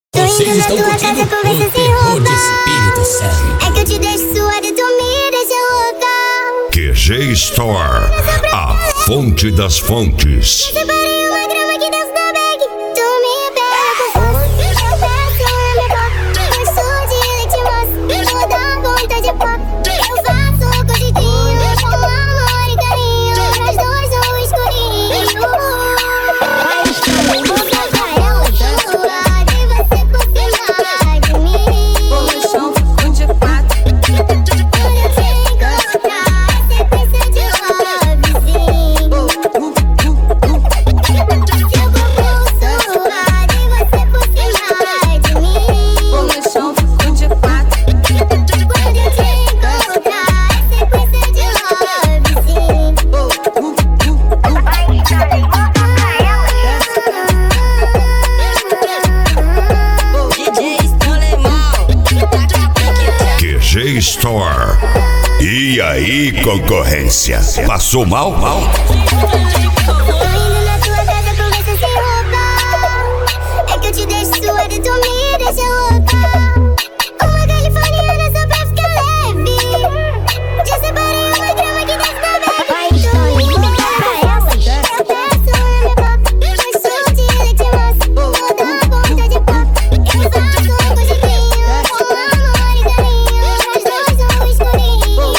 Vocês estão curtindo o terror de Espírito Santo. É que eu te deixo suada e tu me deixa louca. QG Store, a fonte das fontes. Separei uma grama aqui dentro da bag. Tu me pega com força. Eu peço na minha boca. Eu sou de leite moça. Vou dar conta de pop. Eu faço cozitinho com amor e carinho. Nós dois no escurinho. Vou pegar ela suada e você por cima de mim. Vou no chão, fico de quatro. Quando eu te encontrar, é sequência de love, sim. Fico suada e você por cima de mim. Vou no chão, fico de quatro. Quando eu te encontrar, é sequência de love, sim. DJ Stolemal, QG Store. E aí, concorrência? Passou mal? Tô indo na tua casa com você sem roupa. É que eu te deixo suada e tu me deixa louca. Uma californiana só pra ficar leve. Já separei uma grama aqui dentro da bag. Tô indo pra ela. Eu peço na minha boca. Eu sou de leite moça. Vou dar ponta de pop. Eu faço cozitinho com amor e carinho. Nós dois no escurinho.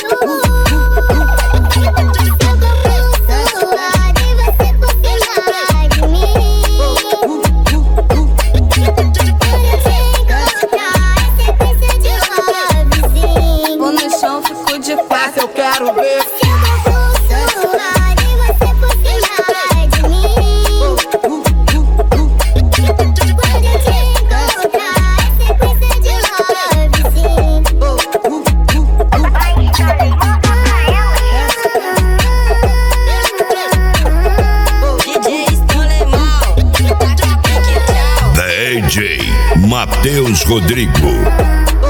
Seu corpo suado e você por cima de mim. Quando eu te encontrar, é sequência de love, sim. vou no chão, fico de quatro. Eu quero ver. Seu corpo suado e você por cima de mim. Quando eu te encontrar, é sequência de love, sim. DJ Stolemal, DJ Matheus Rodrigo.